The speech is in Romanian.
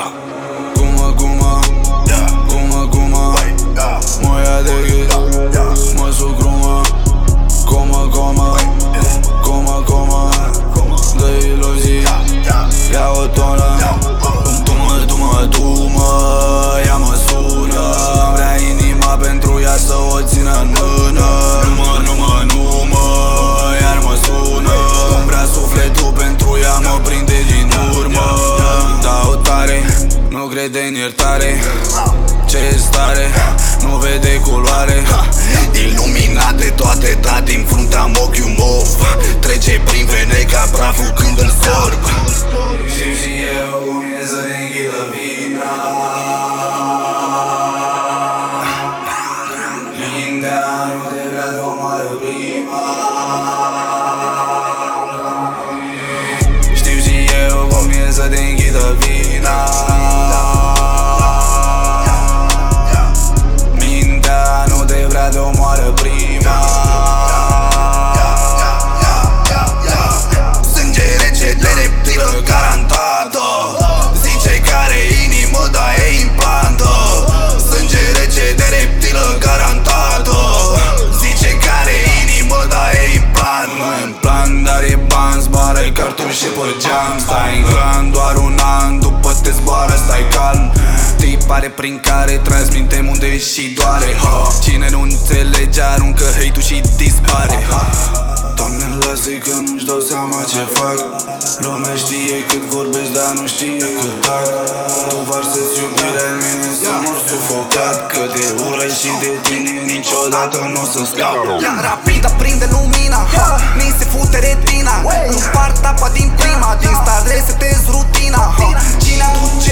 Guma, mă ia de gât, mă suc grumă. Dă-i iluzii, ia o tonă. Du-mă, ea mă sună. Îmi vrea inima pentru ea să o țină în mână. Nu-mă, iar mă sună. Îmi vrea sufletul pentru ea, mă prinde din urmă. Dau tare, nu crede în iertare. Ce stare, nu vede culoare. Iluminat de toate, dar din frunte am ochiul mov. Trece prin vene ca praful când îl sorb. Și eu cum e să ne înghidă vina. Mintea nu te vrea de o mare prima. Știu și eu cum e să te înghidă vina. Mintea nu te vrea de o mare prima. Sânge rece de reptilă garantată. Zice care inimă, dar e implantă. Sânge rece de reptilă garantată. Zice care inimă, dar e implantă. Nu e în plan, dar e ban. Zboară cartuși pe geam. Stai în clan doar un an. După te zboară, stai calm. Tipare prin care transmitem unde și doare. Cine nu înțelege aruncă hate-ul și dispare. Doamne, lasă-i că nu-și dau seama ce fac. Lumea știe cât vorbesc, dar nu știe cât tac. Tu varsă-ți iubirea în mine să mor sufocat. Că de ură și de tine niciodată nu o să scap. Rapid aprinde lumina, mi se fute retina. Împart apa din prima, din stare setez rutina. Cine aduce